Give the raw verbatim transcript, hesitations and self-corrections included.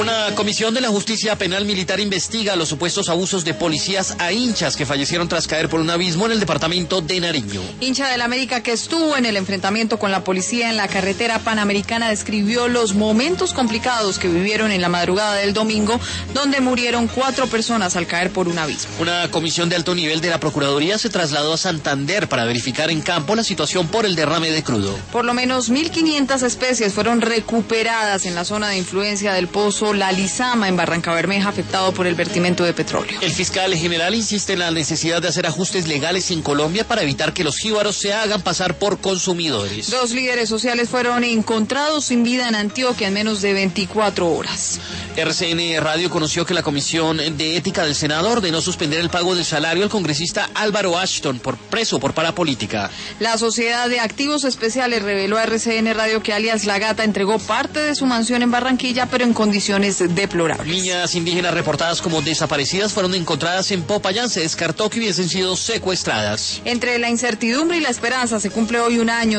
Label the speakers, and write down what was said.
Speaker 1: Una comisión de la justicia penal militar investiga los supuestos abusos de policías a hinchas que fallecieron tras caer por un abismo en el departamento de Nariño.
Speaker 2: Hincha del América que estuvo en el enfrentamiento con la policía en la carretera panamericana describió los momentos complicados que vivieron en la madrugada del domingo, donde murieron cuatro personas al caer por un abismo.
Speaker 1: Una comisión de alto nivel de la Procuraduría se trasladó a Santander para verificar en campo la situación por el derrame de crudo.
Speaker 2: Por lo menos mil quinientas especies fueron recuperadas en la zona de influencia del pozo La Lizama en Barrancabermeja, afectado por el vertimiento de petróleo.
Speaker 1: El fiscal general insiste en la necesidad de hacer ajustes legales en Colombia para evitar que los jíbaros se hagan pasar por consumidores.
Speaker 2: Dos líderes sociales fueron encontrados sin vida en Antioquia en menos de veinticuatro horas.
Speaker 1: R C N Radio conoció que la Comisión de Ética del Senado ordenó suspender el pago del salario al congresista Álvaro Ashton por preso por parapolítica.
Speaker 2: La Sociedad de Activos Especiales reveló a R C N Radio que alias La Gata entregó parte de su mansión en Barranquilla, pero en condiciones deplorables.
Speaker 1: Niñas indígenas reportadas como desaparecidas fueron encontradas en Popayán. Se descartó que hubiesen sido secuestradas.
Speaker 2: Entre la incertidumbre y la esperanza se cumple hoy un año